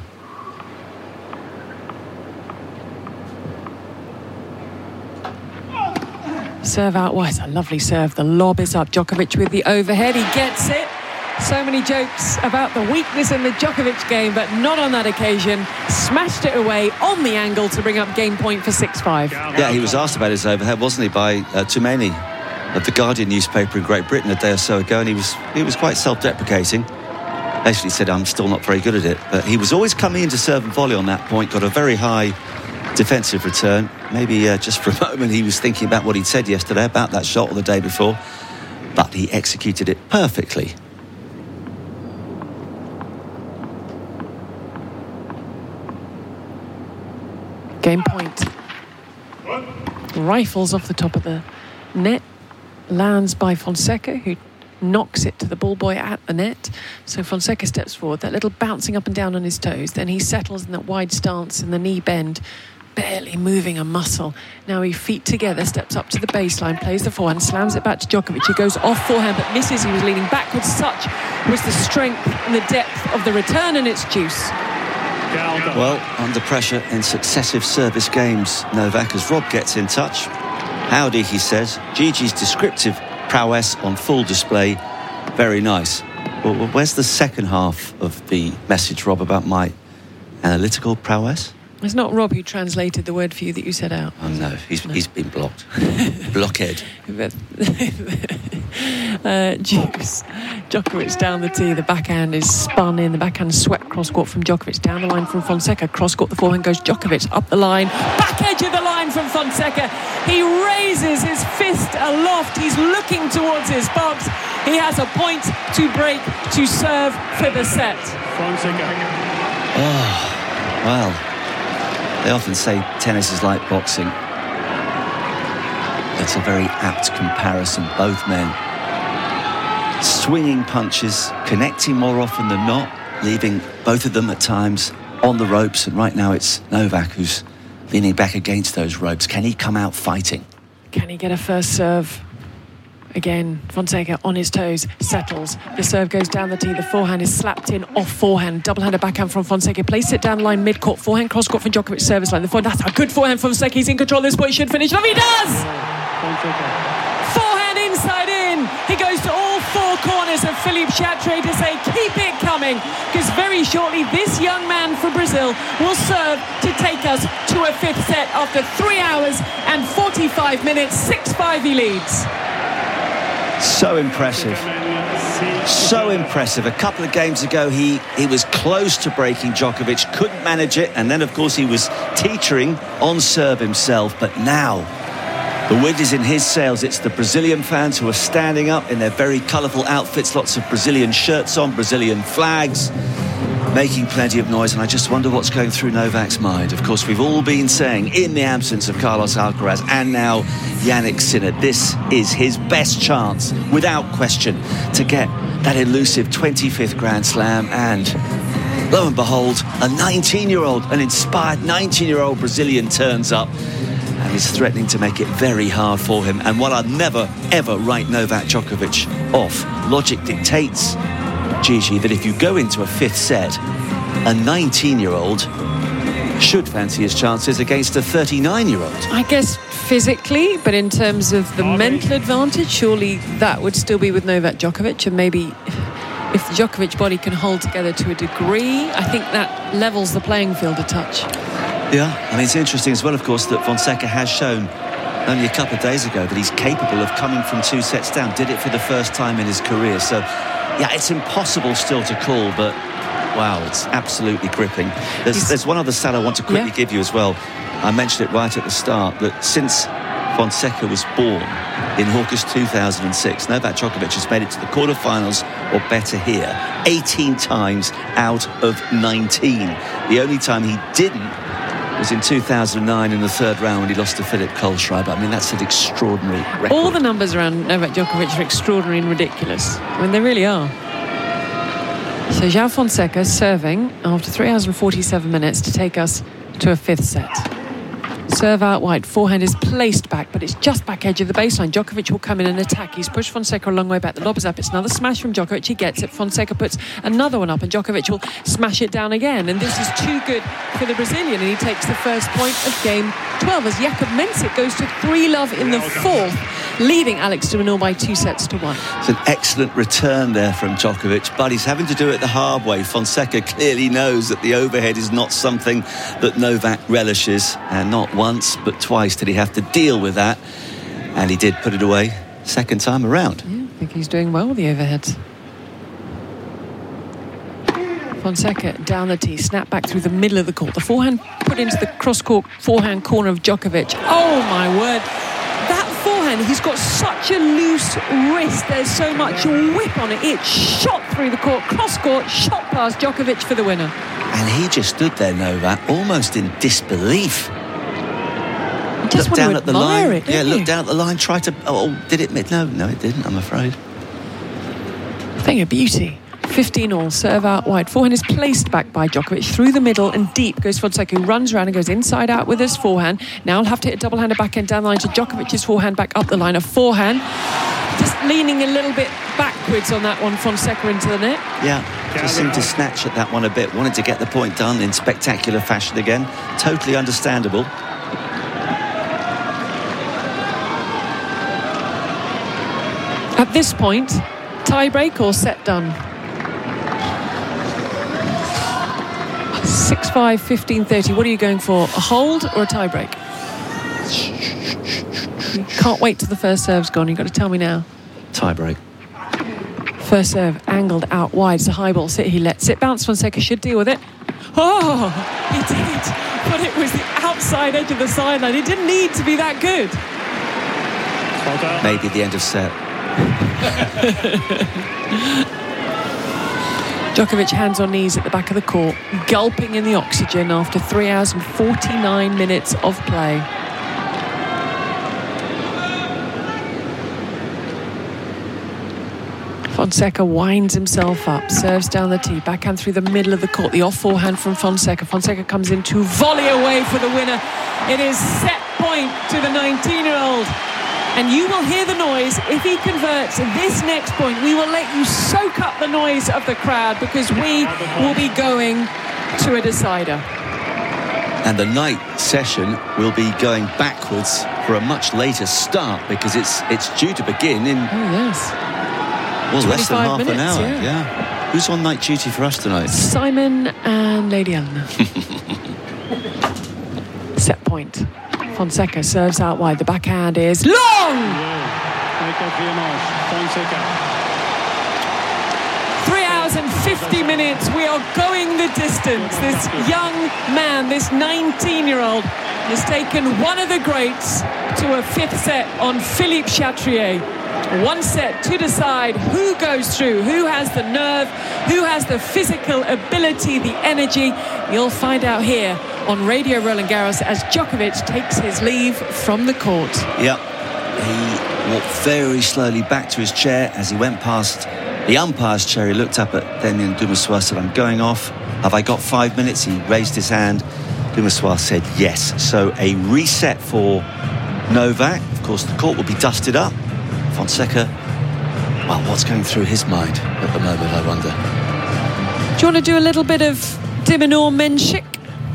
Serve out wide. It's a lovely serve. The lob is up. Djokovic with the overhead. He gets it. So many jokes about the weakness in the Djokovic game, but not on that occasion. Smashed it away on the angle to bring up game point for 6-5. Yeah, he was asked about his overhead, wasn't he, by Toumani of the Guardian newspaper in Great Britain a day or so ago, and he was quite self-deprecating. Basically said, I'm still not very good at it. But he was always coming into serve and volley on that point, got a very high defensive return. Maybe just for a moment he was thinking about what he'd said yesterday about that shot or the day before, but he executed it perfectly. Game point. Rifles off the top of the net, lands by Fonseca, who knocks it to the ball boy at the net. So Fonseca steps forward, that little bouncing up and down on his toes. Then he settles in that wide stance in the knee bend, barely moving a muscle. Now he feet together, steps up to the baseline, plays the forehand, slams it back to Djokovic. He goes off forehand but misses. He was leaning backwards. Such was the strength and the depth of the return, and it's deuce. Well, under pressure in successive service games, Novak, as Rob gets in touch. Howdy, he says. Gigi's descriptive prowess on full display. Very nice. Well, where's the second half of the message, Rob, about my analytical prowess? It's not Rob who translated the word for you that you said out. Oh, no. He's been blocked. Blockhead. Juice. Djokovic down the tee. The backhand is spun in. The backhand swept cross-court from Djokovic. Down the line from Fonseca. Cross-court, the forehand goes Djokovic. Up the line. Back edge of the line from Fonseca. He raises his fist aloft. He's looking towards his box. He has a point to break to serve for the set. Fonseca. Oh, well. They often say tennis is like boxing. It's a very apt comparison. Both men swinging punches, connecting more often than not, leaving both of them at times on the ropes. And right now it's Novak who's leaning back against those ropes. Can he come out fighting? Can he get a first serve Again, Fonseca on his toes, settles. The serve goes down the tee. The forehand is slapped in off forehand. Double-handed backhand from Fonseca. Plays it down the line, mid-court. Forehand, cross-court from Djokovic, service line. The forehand, that's a good forehand from Fonseca. He's in control of this point. He should finish. Love, he does! Forehand inside in. He goes to all four corners of Philippe Chatrier to say, keep it coming. Because very shortly, this young man from Brazil will serve to take us to a fifth set after 3 hours and 45 minutes. 6-5 he leads. So impressive. So impressive. A couple of games ago, he was close to breaking Djokovic, couldn't manage it, and then, of course, he was teetering on serve himself. But now, the wind is in his sails. It's the Brazilian fans who are standing up in their very colourful outfits, lots of Brazilian shirts on, Brazilian flags, making plenty of noise, and I just wonder what's going through Novak's mind. Of course, we've all been saying, in the absence of Carlos Alcaraz and now Jannik Sinner, this is his best chance, without question, to get that elusive 25th Grand Slam. And lo and behold, a 19-year-old, an inspired 19-year-old Brazilian turns up and is threatening to make it very hard for him. And while I'd never, ever write Novak Djokovic off, logic dictates, Gigi, that if you go into a fifth set, a 19-year-old should fancy his chances against a 39-year-old. I guess physically, but in terms of the mental advantage, surely that would still be with Novak Djokovic. And maybe if the Djokovic body can hold together to a degree, I think that levels the playing field a touch. Yeah, I mean, it's interesting as well, of course, that Fonseca has shown only a couple of days ago that he's capable of coming from 2 sets down. Did it for the first time in his career. So, yeah, it's impossible still to call, but wow, it's absolutely gripping. There's one other stat I want to quickly give you as well. I mentioned it right at the start, that since Fonseca was born in August 2006, Novak Djokovic has made it to the quarterfinals or better here 18 times out of 19. The only time he didn't was in 2009 in the third round when he lost to Philip Kohlschreiber. I mean, that's an extraordinary record. All the numbers around Novak Djokovic are extraordinary and ridiculous. I mean, they really are. So João Fonseca serving after 3 hours and 47 minutes to take us to a fifth set. Serve out wide, forehand is placed back, but it's just back edge of the baseline. Djokovic will come in and attack. He's pushed Fonseca a long way back. The lob is up. It's another smash from Djokovic. He gets it. Fonseca puts another one up, and Djokovic will smash it down again. And this is too good for the Brazilian, and he takes the first point of game 12 as Jakub Mensik goes to 3-love in the fourth, leading Alex de Minaur by 2-1. It's an excellent return there from Djokovic, but he's having to do it the hard way. Fonseca clearly knows that the overhead is not something that Novak relishes, and not once but twice did he have to deal with that, and he did put it away second time around. Yeah, I think he's doing well with the overheads. Fonseca down the tee, snap back through the middle of the court. The forehand put into the cross-court forehand corner of Djokovic. Oh my word, that forehand, he's got such a loose wrist, there's so much whip on it. It shot through the court, cross-court, shot past Djokovic for the winner. And he just stood there, Novak, almost in disbelief. Just looked down at the line. It, looked down at the line, tried to... did it? No, it didn't, I'm afraid. Thing of beauty. 15-all, serve out wide. Forehand is placed back by Djokovic through the middle and deep goes Fonseca, who runs around and goes inside out with his forehand. Now he'll have to hit a double-handed backhand down the line to Djokovic's forehand back up the line. A forehand, just leaning a little bit backwards on that one, Fonseca into the net. Yeah, just seemed to snatch at that one a bit. Wanted to get the point done in spectacular fashion again. Totally understandable. At this point, tie-break or set done? 6-5, 15-30. What are you going for? A hold or a tie-break? You can't wait till the first serve's gone. You've got to tell me now. Tie-break. First serve angled out wide. It's a high ball. He lets it bounce. Fonseca should deal with it. Oh, he did. But it was the outside edge of the sideline. It didn't need to be that good. Maybe the end of set. Djokovic hands on knees at the back of the court, gulping in the oxygen after 3 hours and 49 minutes of play. Fonseca winds himself up, serves down the tee, backhand through the middle of the court, the off forehand from Fonseca. Fonseca comes in to volley away for the winner. It is set point to the 19-year-old. And you will hear the noise if he converts this next point. We will let you soak up the noise of the crowd because we will be going to a decider. And the night session will be going backwards for a much later start because it's due to begin in less than half an hour. Yeah. Who's on night duty for us tonight? Simon and Lady Eleanor. Set point. Fonseca serves out wide. The backhand is long! 3 hours and 50 minutes. We are going the distance. This young man, this 19-year-old, has taken one of the greats to a fifth set on Philippe Chatrier. One set to decide who goes through, who has the nerve, who has the physical ability, the energy. You'll find out here on Radio Roland Garros as Djokovic takes his leave from the court. Yep. He walked very slowly back to his chair as he went past the umpire's chair. He looked up at Damien Dumassois, said, "I'm going off. Have I got 5 minutes?" He raised his hand. Dumassois said yes. So a reset for Novak. Of course, the court will be dusted up. Fonseca, well, what's going through his mind at the moment, I wonder? Do you want to do a little bit of de Minaur Mensik?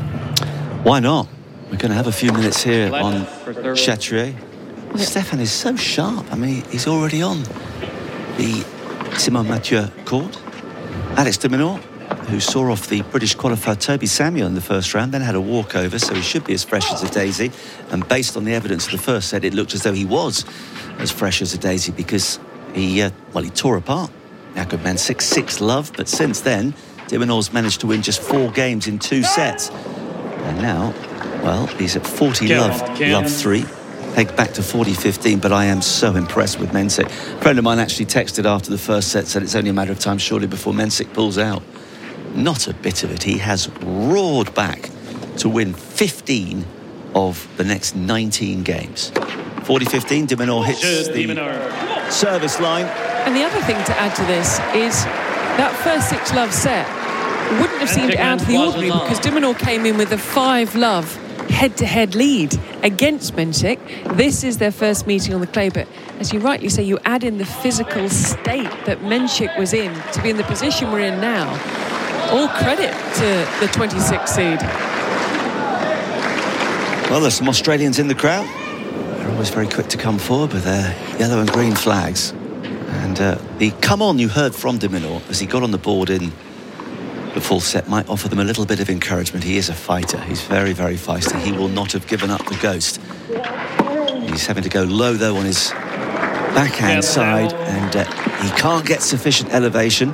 Why not? We're going to have a few minutes here on Chatrier. Stefan is so sharp. I mean, he's already on the Simon Mathieu court. Alex de Minaur, who saw off the British qualifier Toby Samuel in the first round, then had a walkover, so he should be as fresh as a daisy. And based on the evidence of the first set, it looked as though he was as fresh as a daisy because he tore apart Jakub Mensik 6-love, but since then, de Minaur's managed to win just 4 games in 2 sets. And now, well, he's at 40-love 3. Pegged back to 40-15, but I am so impressed with Mensik. A friend of mine actually texted after the first set, said it's only a matter of time surely before Mensik pulls out. Not a bit of it. He has roared back to win 15 of the next 19 games. 40-15, de Minaur hits the service line. And the other thing to add to this is that first 6-love set wouldn't have seemed out of the ordinary because de Minaur came in with a 5-love head-to-head lead against Mensik. This is their first meeting on the clay, but as you rightly say, you add in the physical state that Mensik was in to be in the position we're in now. All credit to the 26th seed. Well, there's some Australians in the crowd. They're always very quick to come forward with their yellow and green flags. And the come on you heard from de Minaur as he got on the board in the full set might offer them a little bit of encouragement. He is a fighter. He's very, very feisty. He will not have given up the ghost. He's having to go low, though, on his backhand side, and he can't get sufficient elevation.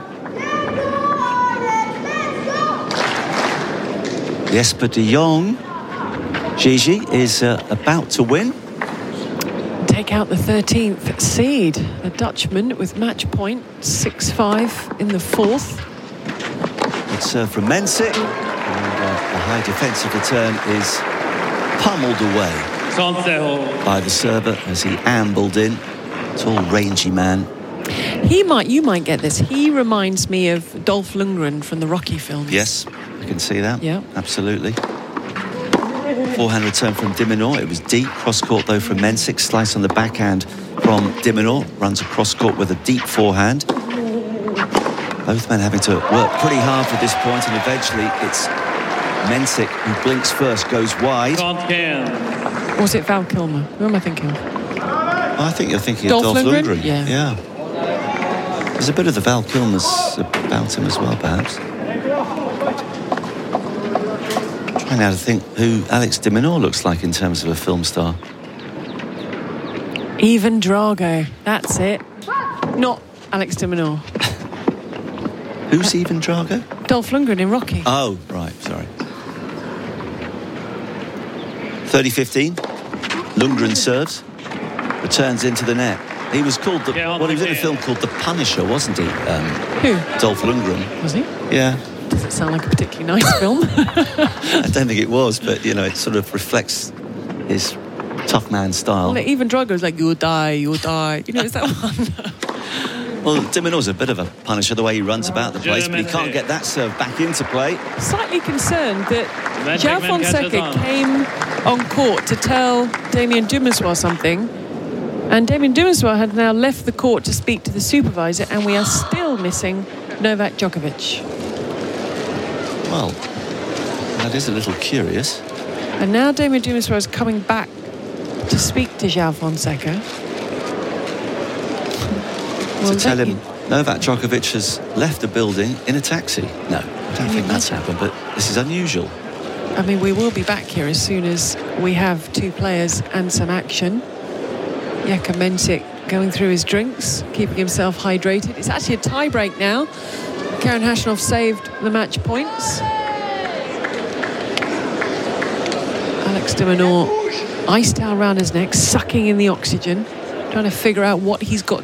Jesper de Jong, Gigi, is about to win. Take out the 13th seed, a Dutchman with match point, 6-5 in the 4th. Good serve from Mensik, and the high defensive return is pummeled away by the server as he ambled in. Tall, rangy man. You might get this. He reminds me of Dolph Lundgren from the Rocky films. Yes, I can see that. Yeah, absolutely. Forehand return from de Minaur. It was deep. Cross-court, though, from Mensik. Slice on the backhand from de Minaur. Runs across court with a deep forehand. Both men having to work pretty hard for this point, and eventually it's Mensik who blinks first, goes wide. Was it Val Kilmer? Who am I thinking of? I think you're thinking of Dolph Lundgren. Yeah. There's a bit of the Val Kilmer's about him as well, perhaps. Trying now to think who Alex de Minaur looks like in terms of a film star. Ivan Drago. That's it. Not Alex de Minaur. Who's Ivan Drago? Dolph Lundgren in Rocky. Oh, right, sorry. 30-15. Lundgren serves. Returns into the net. He was called he was in a film called The Punisher, wasn't he? Who? Dolph Lundgren. Was he? Yeah. Doesn't sound like a particularly nice film. I don't think it was, but, it sort of reflects his tough man style. Well, even Drago's like, you'll die. It's that one. Well, de Minaur's a bit of a punisher, the way he runs about the place, but he can't get that serve back into play. Slightly concerned that João Fonseca came on court to tell Damien Dumassois something, And Damien Dumaswar had now left the court to speak to the supervisor, and we are still missing Novak Djokovic. Well, that is a little curious. And now Damien Dumaswar is coming back to speak to João Fonseca. To tell him Novak Djokovic has left the building in a taxi. No, I don't think that's happened, but this is unusual. I mean, we will be back here as soon as we have two players and some action. Jakub Mensik going through his drinks, keeping himself hydrated. It's actually a tie-break now. Karen Khachanov saved the match points. Alex de Minaur, ice towel around his neck, sucking in the oxygen, trying to figure out what he's got